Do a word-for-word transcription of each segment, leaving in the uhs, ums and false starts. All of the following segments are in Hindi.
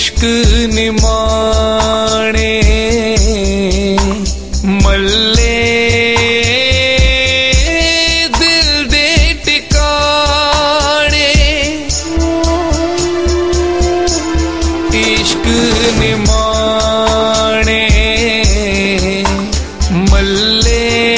इश्क निमाणे मल्ले दिल दे टिकाणे, इश्क निमाणे मल्ले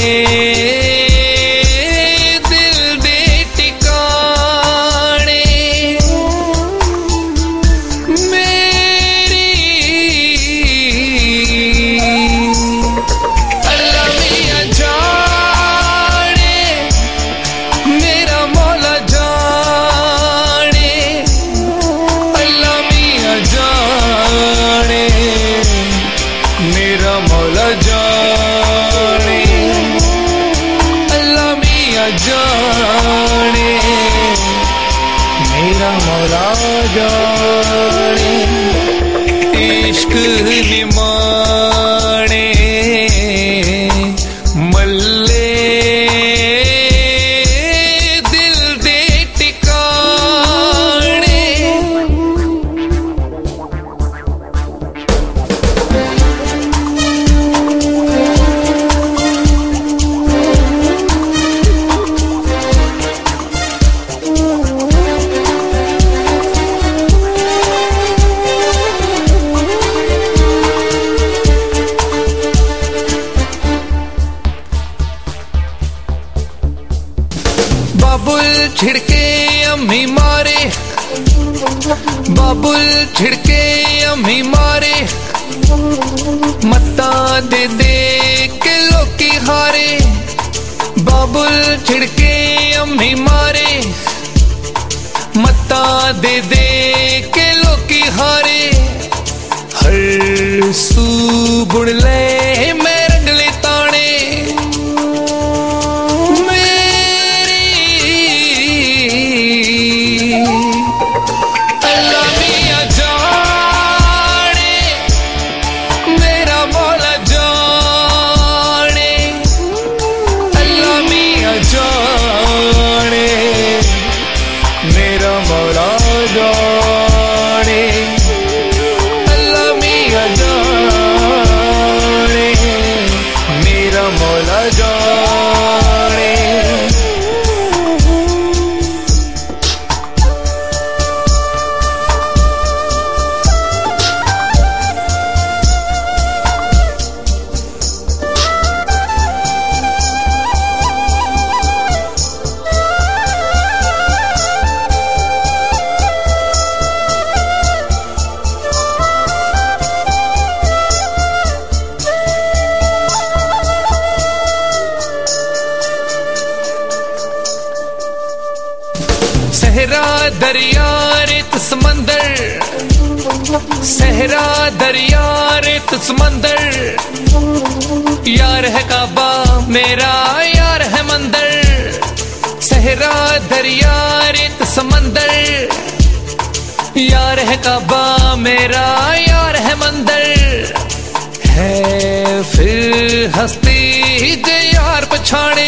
जाने मेरा मौला जाने, इश्क निमाणे मल्ले दिल दे टिकाणे। बाबुल छिड़के अम्मी मारे, बाबुल छिड़के अम्मी मारे, मत्ता दे दे के लोकी हारे। बाबुल छिड़के अम्मी मारे, मत्ता दे दे के लोकी हारे। हर सू बुड़ ले मैं रंगले ताने, मेरा मौला जाने अल्लाह मियां जाने, मेरा मौला जाने। सहरा दरिया रेत समंदर, सहरा दरिया रेत समंदर, यार है काबा मेरा यार है मंदिर। सहरा दरिया रेत समंदर, यार है काबा मेरा यार है मंदिर। है फिर हस्ती जे यार पछाणे,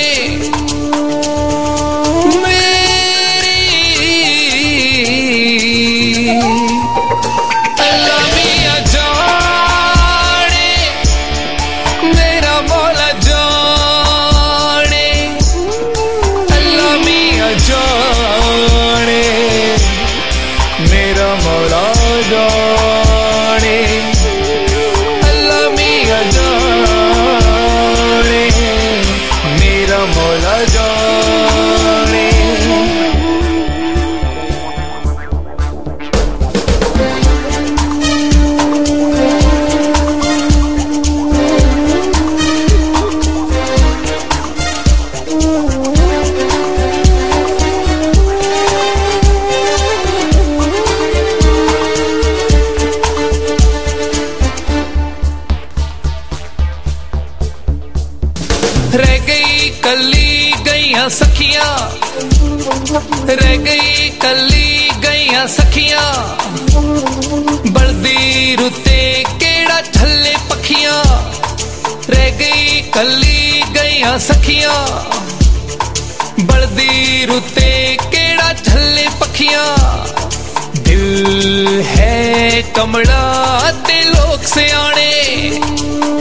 अल्लाह मियां जाने मेरा मौला जाने, अल्लाह मियां जाने मेरा मौला जाने, अल्लाह मियां जाने मेरा मौला जाने। रह गई कली गईया सखियां, रह गई कली गईया सखियां, बलदी रुते केड़ा झल्ले पखियां। रह गई कली गईया सखियां, बलदी रुते केड़ा झल्ले पखियां। दिल दिल है कमड़ा ते लोग सियाने